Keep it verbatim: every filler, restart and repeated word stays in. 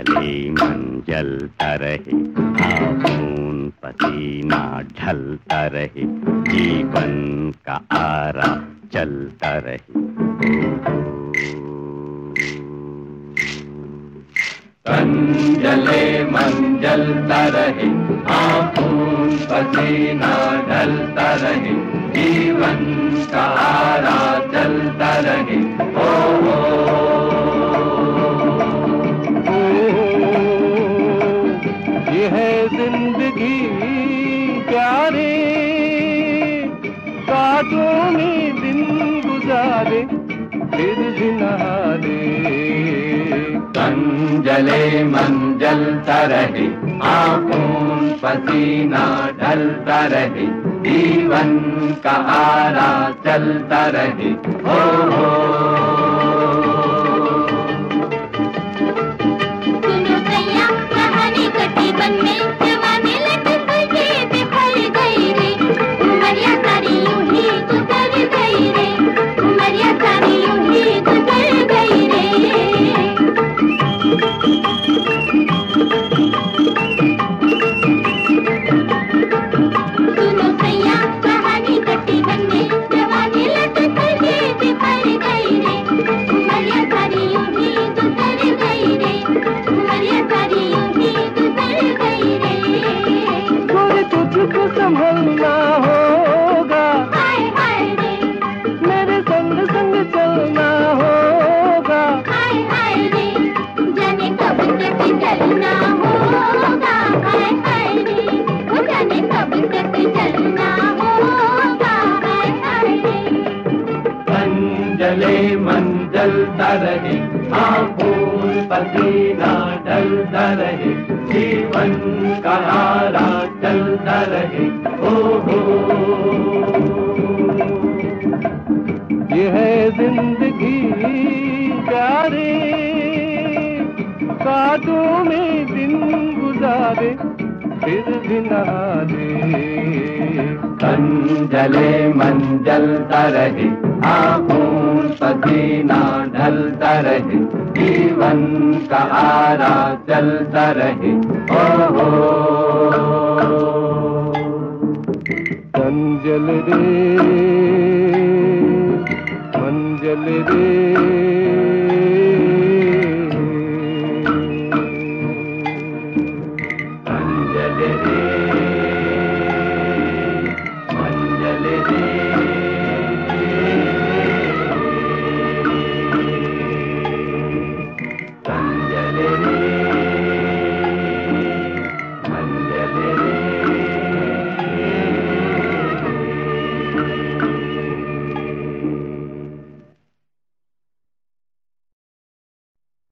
जले मन जलता रहे, खून पसीना ढलता रहे, जीवन का आरा चलता रहे। तन जले मन जलता रहे, खून पसीना ढलता रहे, जीवन का आरा चलता रहे। ओ, ओ, ये है जिंदगी प्यारे, कांटों में दिन गुजारे, फिर भी नहारे। तन जले मन जलता रहे, खून पसीना ढलता रहे, जीवन का आरा चलता रहे। हो, हो। सुनो सैया कहानी कटी बन में, जवानी लट गई बिखर गई रे, उमरिया सारी यूं ही गुजर गई रे, उमरिया सारी यूं ही गुजर गई रे। सुनो सैया कहानी कटी बन में, जवानी लट गई बिखर गई रे, उमरिया सारी यूं ही गुजर गई रे, उमरिया सारी यूं ही गुजर गई रे। गोरे तुझको संभलना होगा, हाय हाय रे, मेरे संग संग चलना होगा। हाय हाय रे, जाने कब तक चलना होगा। हाय हाय रे, वो जाने कब तक चलना होगा। हाय हाय रे। तन जले मन जलता रहे, खून पसीना ढलता रहे, जीवन का आरा चलता रहे। ओ हो, ये है जिंदगी प्यारे, कांटों में दिन गुजारे, फिर भी नहारे। तन जले मन जलता रहे, खून पसीना ढलता रहे, जीवन का आरा चलता रहे। ओ हो, तन जल रे मन जल रे।